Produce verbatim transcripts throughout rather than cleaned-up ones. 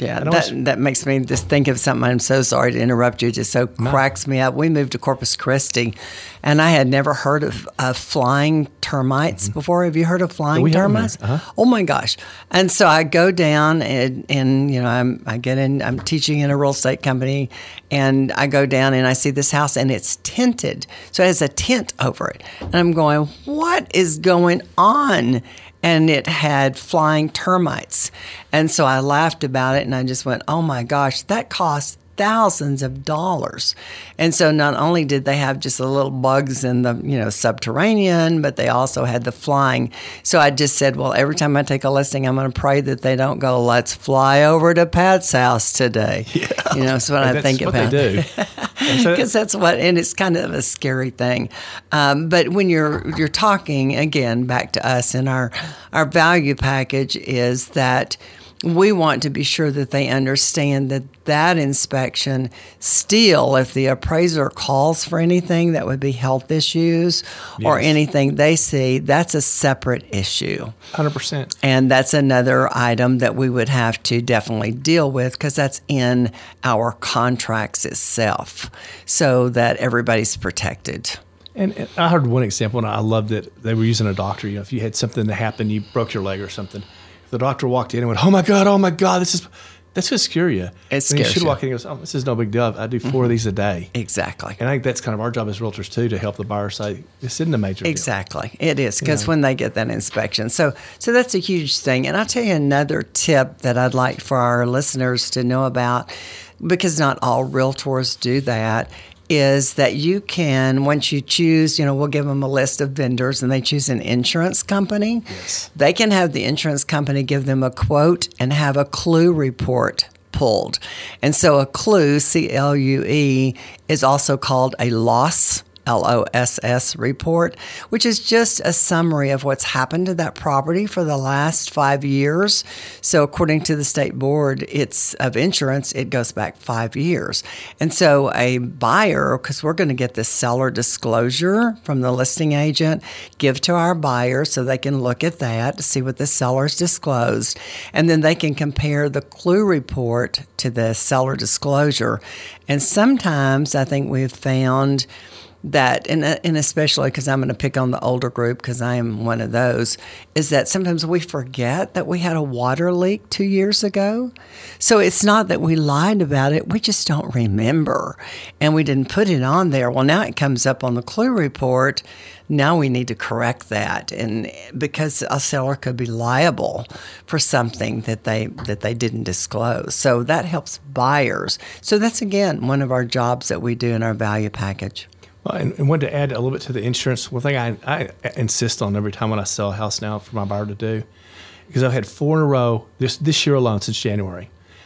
Yeah, And I that, always- that makes me just think of something. I'm so sorry to interrupt you. It just so No. cracks me up. We moved to Corpus Christi, and I had never heard of, of flying termites before. Have you heard of flying we have 'em here. termites? Uh-huh. Oh my gosh! And so I go down, and, and you know, I'm I get in. I'm teaching in a real estate company, and I go down and I see this house, and it's tinted, so it has a tint over it, and I'm going, what is going on? And it had flying termites. And so I laughed about it and I just went, oh my gosh, that cost thousands of dollars. And so not only did they have just the little bugs in the, you know, subterranean, but they also had the flying. So I just said, well, every time I take a listing, I'm going to pray that they don't go, let's fly over to Pat's house today. Yeah. You know, so what I That's think what about. they do. Because that's what, and it's kind of a scary thing. Um, but when you're you're talking again back to us, and our our value package is that we want to be sure that they understand that that inspection still, if the appraiser calls for anything that would be health issues or Yes. anything they see, that's a separate issue. one hundred percent. And that's another item that we would have to definitely deal with because that's in our contracts itself so that everybody's protected. And, and I heard one example, and I loved it. They were using a doctor. You know, if you had something that happened, you broke your leg or something. If the doctor walked in and went, "Oh my God, oh my God, this is," that's going to scare you. It And scares you should you. walk in and goes, "Oh, this is no big deal. I do four Mm-hmm. of these a day." Exactly. And I think that's kind of our job as realtors too, to help the buyer say this isn't a major deal. Exactly. It is because Yeah. when they get that inspection. So so that's a huge thing. And I'll tell you another tip that I'd like for our listeners to know about, because not all realtors do that, is that you can, once you choose, you know, we'll give them a list of vendors and they choose an insurance company. Yes. They can have the insurance company give them a quote and have a clue report pulled. And so a clue, C L U E, is also called a loss, L O S S report, which is just a summary of what's happened to that property for the last five years. So according to the state board it's of insurance, it goes back five years. And so a buyer, because we're going to get this seller disclosure from the listing agent, give to our buyer so they can look at that to see what the seller's disclosed. And then they can compare the clue report to the seller disclosure. And sometimes I think we've found that, and, and especially because I'm going to pick on the older group because I am one of those, is that sometimes we forget that we had a water leak two years ago. So it's not that we lied about it, we just don't remember. And we didn't put it on there. Well, now it comes up on the clue report. Now we need to correct that, and because a seller could be liable for something that they that they didn't disclose. So that helps buyers. So that's, again, one of our jobs that we do in our value package. Well, and, and wanted to add a little bit to the insurance. One thing I, I insist on every time when I sell a house now for my buyer to do, because I've had four in a row this this year alone since January.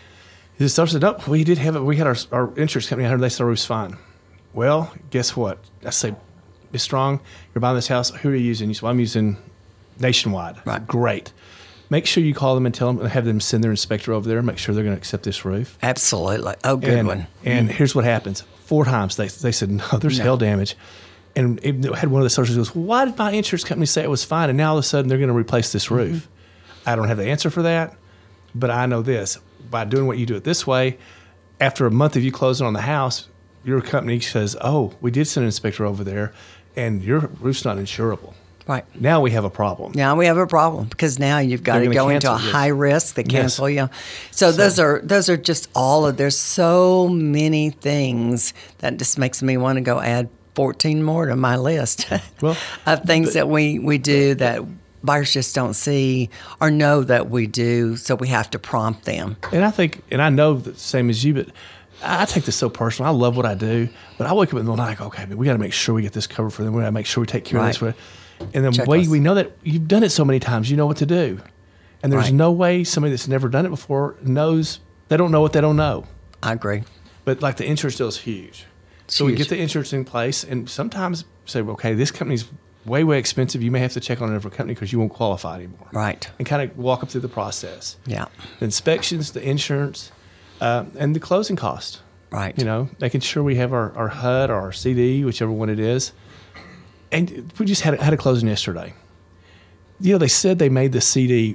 The seller said, "No, we did have it. We had our, our insurance company out here. They said our roof's fine." Well, guess what? I say, Miz Strong, you're buying this house. Who are you using? You said, "Well, I'm using Nationwide." Right. Said, great. Make sure you call them and tell them, have them send their inspector over there and make sure they're going to accept this roof. Absolutely. Oh, good and, one. And here's what happens. Four times they they said, no, there's No. hail damage. And it had one of the socials goes, why did my insurance company say it was fine? And now all of a sudden they're going to replace this roof. Mm-hmm. I don't have the answer for that, but I know this. By doing what you do it this way, after a month of you closing on the house, your company says, oh, we did send an inspector over there, and your roof's not insurable. Right. Now we have a problem. Now we have a problem because now you've got They're to gonna go into a cancel, yes. high risk. They Yes. cancel you. So, those are those are just all of. There's so many things that just makes me want to go add fourteen more to my list Well, of things that we we do that buyers just don't see or know that we do. So we have to prompt them. And I think, and I know the same as you, but I take this so personal. I love what I do, but I wake up in the middle of the night, okay, man, we got to make sure we get this covered for them. We got to make sure we take care Right. of this. And the Checklist. way we know that you've done it so many times, you know what to do. And there's Right. no way somebody that's never done it before knows, they don't know what they don't know. I agree. But like the insurance deal is huge. So we huge. get the insurance in place and sometimes say, okay, this company's way, way expensive. You may have to check on a different company because you won't qualify anymore. Right. And kind of walk up through the process. Yeah. The inspections, the insurance, uh, and the closing cost. Right. You know, making sure we have our, our H U D or our C D, whichever one it is. And we just had a, had a closing yesterday. You know, they said they made the C D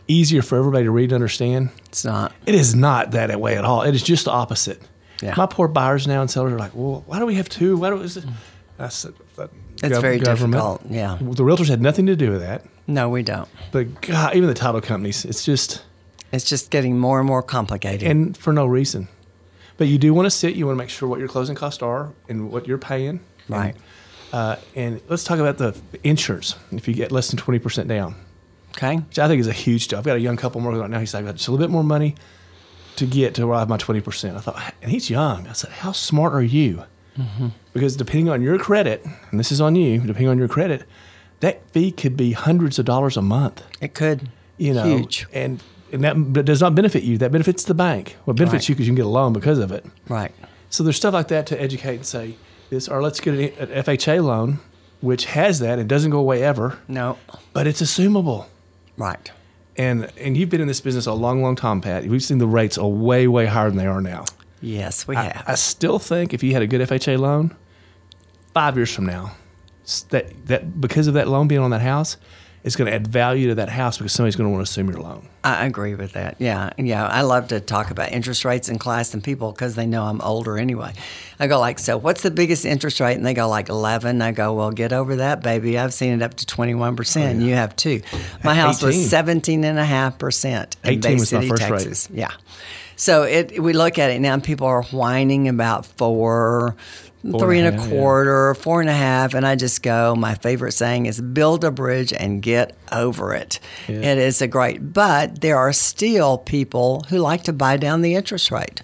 easier for everybody to read and understand. It's not. It is not that way at all. It is just the opposite. Yeah. My poor buyers now and sellers are like, well, why do we have two? Why do is it? I said, that It's gov- very government. difficult. Yeah. The realtors had nothing to do with that. No, we don't. But God, even the title companies, it's just, It's just getting more and more complicated. and for no reason. But you do want to sit, you want to make sure what your closing costs are and what you're paying. Right. And, uh, and let's talk about the insurance if you get less than twenty percent down, Okay. which I think is a huge deal. I've got a young couple working right now. He's like, I've got just a little bit more money to get to where I have my twenty percent. I thought, and he's young. I said, how smart are you? Mm-hmm. Because depending on your credit, and this is on you, depending on your credit, that fee could be hundreds of dollars a month. It could. You know, Huge. And, and that, that does not benefit you. That benefits the bank. Well, it benefits Right. you because you can get a loan because of it. Right. So there's stuff like that to educate and say this, or let's get an, an F H A loan, which has that and doesn't go away ever, No. but it's assumable. Right. And and you've been in this business a long, long time, Pat. We've seen the rates are way, way higher than they are now. Yes, we I, have. I still think if you had a good F H A loan, five years from now, s- that that because of that loan being on that house, it's going to add value to that house because somebody's going to want to assume your loan. I agree with that. Yeah, yeah. I love to talk about interest rates in class and people because they know I'm older anyway. I go like, so what's the biggest interest rate? And they go like eleven. I go, well, get over that, baby. I've seen it up to twenty-one percent. And you have too. My house was eighteen. seventeen and a half percent in eighteen Bay was my City, first rate. Texas. Yeah. So it we look at it now and people are whining about four, Four three and and a a half, yeah. quarter, four and a half. And I just go, my favorite saying is build a bridge and get over it. Yeah. It is a great, but there are still people who like to buy down the interest rate.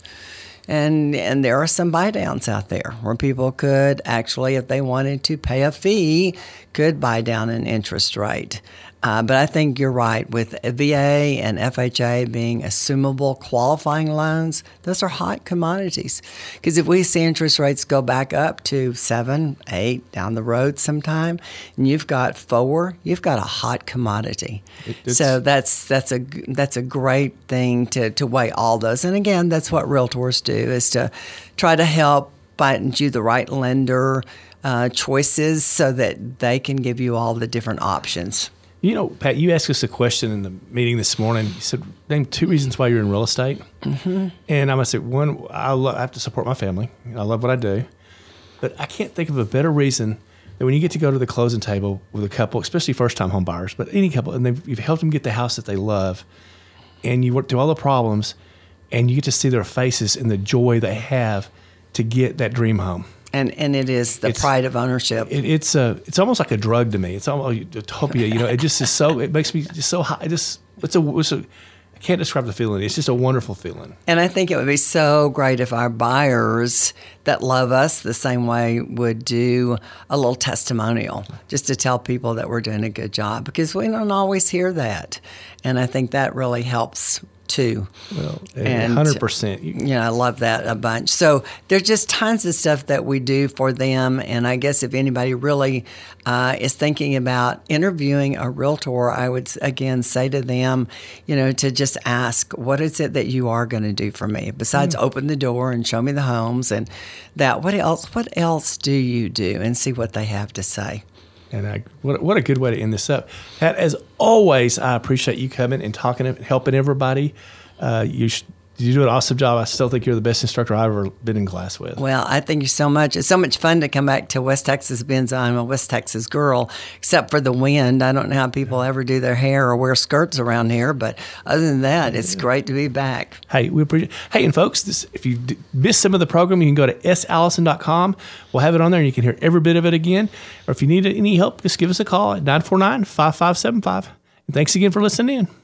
And and there are some buy downs out there where people could actually, if they wanted to pay a fee, could buy down an interest rate. Uh, but I think you're right with V A and F H A being assumable qualifying loans. Those are hot commodities because if we see interest rates go back up to seven, eight down the road sometime, and you've got four, you've got a hot commodity. It's- So that's that's a that's a great thing to to weigh all those. And again, that's what realtors do is to try to help find you the right lender uh, choices so that they can give you all the different options. You know, Pat, you asked us a question in the meeting this morning. You said, name two reasons why you're in real estate. Mm-hmm. And I'm going to say, one, I, lo- I have to support my family. I love what I do. But I can't think of a better reason than when you get to go to the closing table with a couple, especially first-time home buyers, but any couple, and they've, you've helped them get the house that they love, and you work through all the problems, and you get to see their faces and the joy they have to get that dream home. And and it is the It's- pride of ownership. It, it's a, it's almost like a drug to me. It's almost utopia. You know, it just is so. It makes me just so high. It just it's a, it's a. I can't describe the feeling. It's just a wonderful feeling. And I think it would be so great if our buyers that love us the same way would do a little testimonial just to tell people that we're doing a good job because we don't always hear that. And I think that really helps too. Well, And, hundred percent. Yeah, I love that a bunch. So there's just tons of stuff that we do for them. And I guess if anybody really uh, is thinking about interviewing a realtor, I would again say to them, you know, to just ask, what is it that you are going to do for me? Besides open the door and show me the homes and that, what else, what else do you do? And see what they have to say. And I, what what a good way to end this up. Pat, as always, I appreciate you coming and talking and helping everybody. Uh, you sh- you do an awesome job. I still think you're the best instructor I've ever been in class with. Well, I thank you so much. It's so much fun to come back to West Texas Benz. I'm a West Texas girl, except for the wind. I don't know how people ever do their hair or wear skirts around here, but other than that, it's great to be back. Hey, we appreciate. Hey, and folks, this, if you d- missed some of the program, you can go to s allison dot com. We'll have it on there, and you can hear every bit of it again. Or if you need any help, just give us a call at nine four nine, five five seven five. And thanks again for listening in.